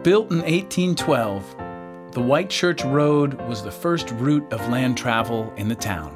Built in 1812, the White Church Road was the first route of land travel in the town.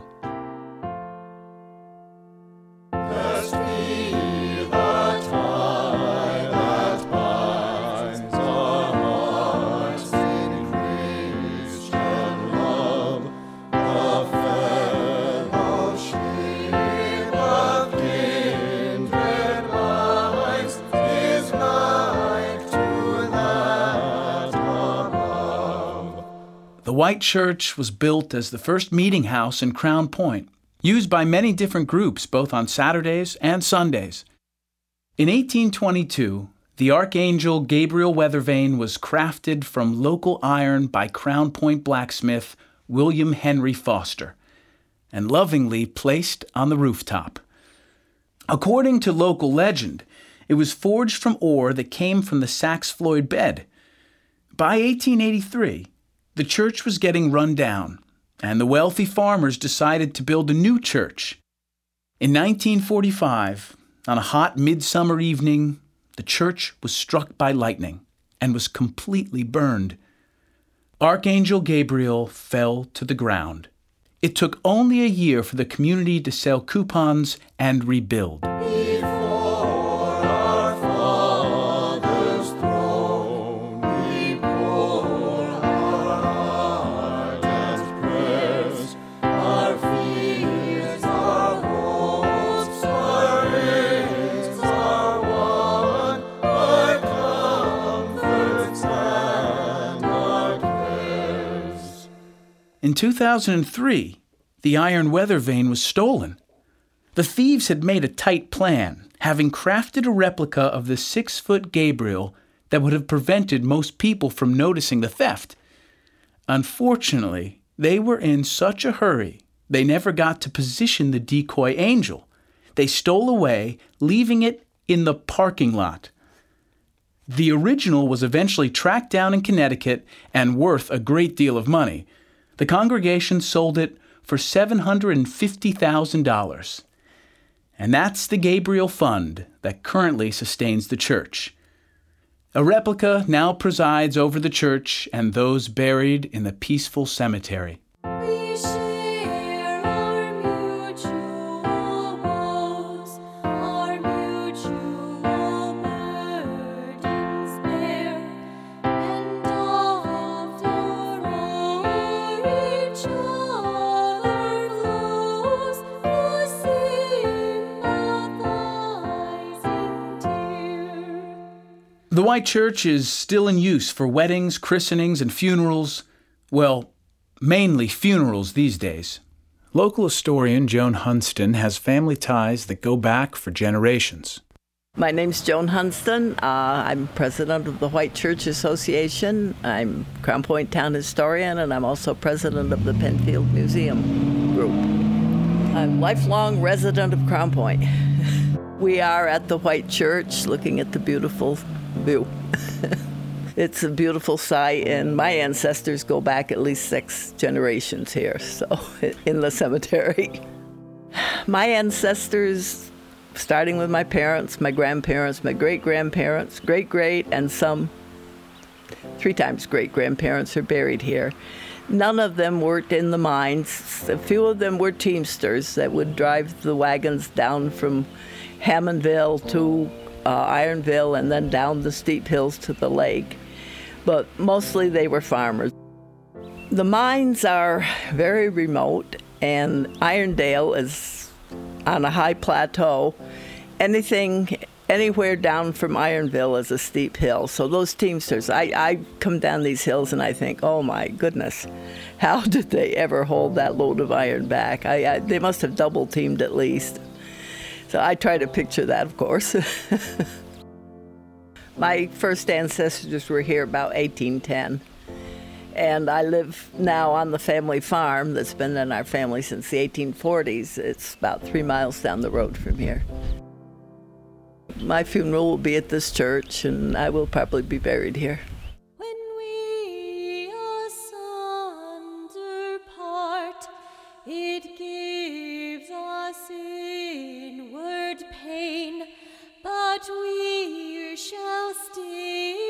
The White Church was built as the first meeting house in Crown Point, used by many different groups both on Saturdays and Sundays. In 1822, the Archangel Gabriel weather vane was crafted from local iron by Crown Point blacksmith William Henry Foster and lovingly placed on the rooftop. According to local legend, it was forged from ore that came from the Saxe Floyd bed. By 1883, the church was getting run down, and the wealthy farmers decided to build a new church. In 1945, on a hot midsummer evening, the church was struck by lightning and was completely burned. Archangel Gabriel fell to the ground. It took only a year for the community to sell coupons and rebuild. In 2003, the iron weather vane was stolen. The thieves had made a tight plan, having crafted a replica of the 6-foot Gabriel that would have prevented most people from noticing the theft. Unfortunately, they were in such a hurry, they never got to position the decoy angel. They stole away, leaving it in the parking lot. The original was eventually tracked down in Connecticut and worth a great deal of money. The congregation sold it for $750,000. And that's the Gabriel Fund that currently sustains the church. A replica now presides over the church and those buried in the peaceful cemetery. We share our mutual woes, our mutual burdens bear, and oft o'er each other flows the sympathizing tear. The White Church is still in use for weddings, christenings, and funerals. Well, mainly funerals these days. Local historian Joan Hunston has family ties that go back for generations. My name's Joan Hunston. I'm president of the White Church Association. I'm Crown Point Town historian, and I'm also president of the Penfield Museum Group. I'm a lifelong resident of Crown Point. We are at the White Church looking at the beautiful view. It's a beautiful sight, and my ancestors go back at least 6 generations here, so in the cemetery. My ancestors, starting with my parents, my grandparents, my great-grandparents, great-great, and some 3 times great-grandparents are buried here. None of them worked in the mines. A few of them were teamsters that would drive the wagons down from Hammondville to Ironville and then down the steep hills to the lake. But mostly they were farmers. The mines are very remote, and Irondale is on a high plateau. Anywhere down from Ironville is a steep hill. So those teamsters, I come down these hills and I think, oh my goodness, how did they ever hold that load of iron back? They must have double teamed at least. So I try to picture that, of course. My first ancestors were here about 1810. And I live now on the family farm that's been in our family since the 1840s. It's about 3 miles down the road from here. My funeral will be at this church, and I will probably be buried here. When we asunder part, it gives us inward pain, but we shall still